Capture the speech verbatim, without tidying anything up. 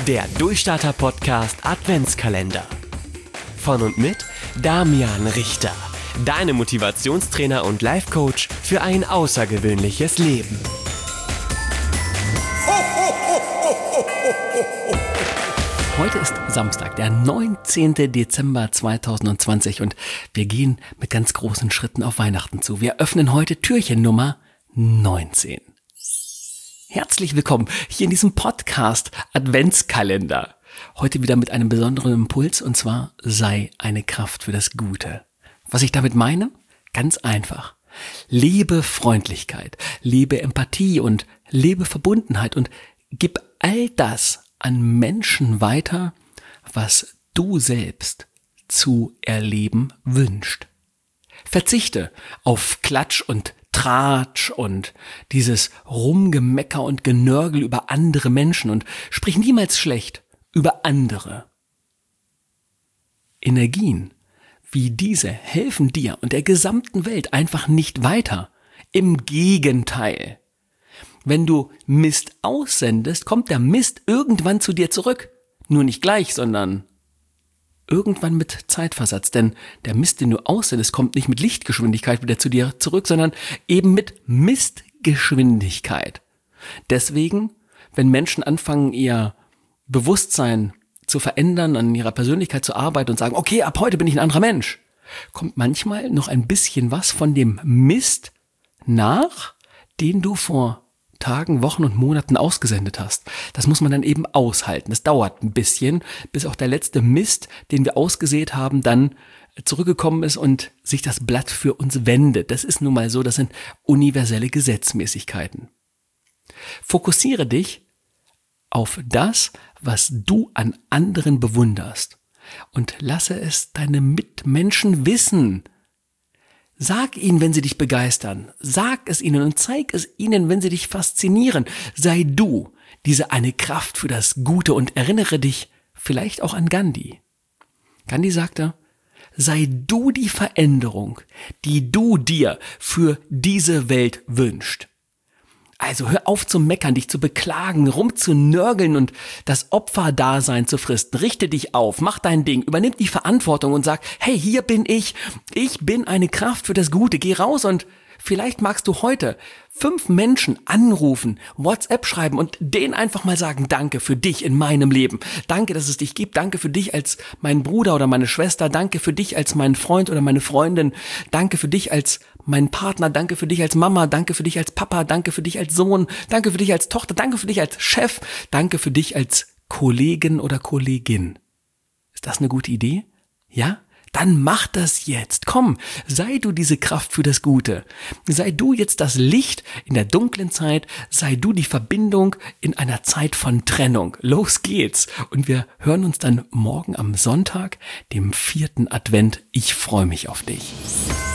Der Durchstarter-Podcast Adventskalender. Von und mit Damian Richter, deine Motivationstrainer und Life-Coach für ein außergewöhnliches Leben. Heute ist Samstag, der neunzehnten Dezember zweitausendzwanzig und wir gehen mit ganz großen Schritten auf Weihnachten zu. Wir öffnen heute Türchen Nummer neunzehn. Herzlich willkommen hier in diesem Podcast Adventskalender. Heute wieder mit einem besonderen Impuls und zwar sei eine Kraft für das Gute. Was ich damit meine? Ganz einfach. Lebe Freundlichkeit, lebe Empathie und lebe Verbundenheit und gib all das an Menschen weiter, was du selbst zu erleben wünschst. Verzichte auf Klatsch und Tratsch und dieses Rumgemecker und Genörgel über andere Menschen und sprich niemals schlecht über andere. Energien wie diese helfen dir und der gesamten Welt einfach nicht weiter. Im Gegenteil. Wenn du Mist aussendest, kommt der Mist irgendwann zu dir zurück. Nur nicht gleich, sondern irgendwann mit Zeitversatz. Denn der Mist, den du aussendest, kommt nicht mit Lichtgeschwindigkeit wieder zu dir zurück, sondern eben mit Mistgeschwindigkeit. Deswegen, wenn Menschen anfangen, ihr Bewusstsein zu verändern, an ihrer Persönlichkeit zu arbeiten und sagen, okay, ab heute bin ich ein anderer Mensch, kommt manchmal noch ein bisschen was von dem Mist nach, den du vor Tagen, Wochen und Monaten ausgesendet hast. Das muss man dann eben aushalten. Das dauert ein bisschen, bis auch der letzte Mist, den wir ausgesät haben, dann zurückgekommen ist und sich das Blatt für uns wendet. Das ist nun mal so, das sind universelle Gesetzmäßigkeiten. Fokussiere dich auf das, was du an anderen bewunderst und lasse es deine Mitmenschen wissen. Sag ihnen, wenn sie dich begeistern. Sag es ihnen und zeig es ihnen, wenn sie dich faszinieren. Sei du diese eine Kraft für das Gute und erinnere dich vielleicht auch an Gandhi. Gandhi sagte, sei du die Veränderung, die du dir für diese Welt wünschst. Also hör auf zu meckern, dich zu beklagen, rumzunörgeln und das Opferdasein zu fristen. Richte dich auf, mach dein Ding, übernimm die Verantwortung und sag, hey, hier bin ich, ich bin eine Kraft für das Gute, geh raus und vielleicht magst du heute fünf Menschen anrufen, WhatsApp schreiben und denen einfach mal sagen, danke für dich in meinem Leben. Danke, dass es dich gibt. Danke für dich als mein Bruder oder meine Schwester. Danke für dich als mein Freund oder meine Freundin. Danke für dich als mein Partner. Danke für dich als Mama. Danke für dich als Papa. Danke für dich als Sohn. Danke für dich als Tochter. Danke für dich als Chef. Danke für dich als Kollegin oder Kollegin. Ist das eine gute Idee? Ja? Dann mach das jetzt. Komm, sei du diese Kraft für das Gute. Sei du jetzt das Licht in der dunklen Zeit. Sei du die Verbindung in einer Zeit von Trennung. Los geht's. Und wir hören uns dann morgen am Sonntag, dem vierten Advent. Ich freue mich auf dich.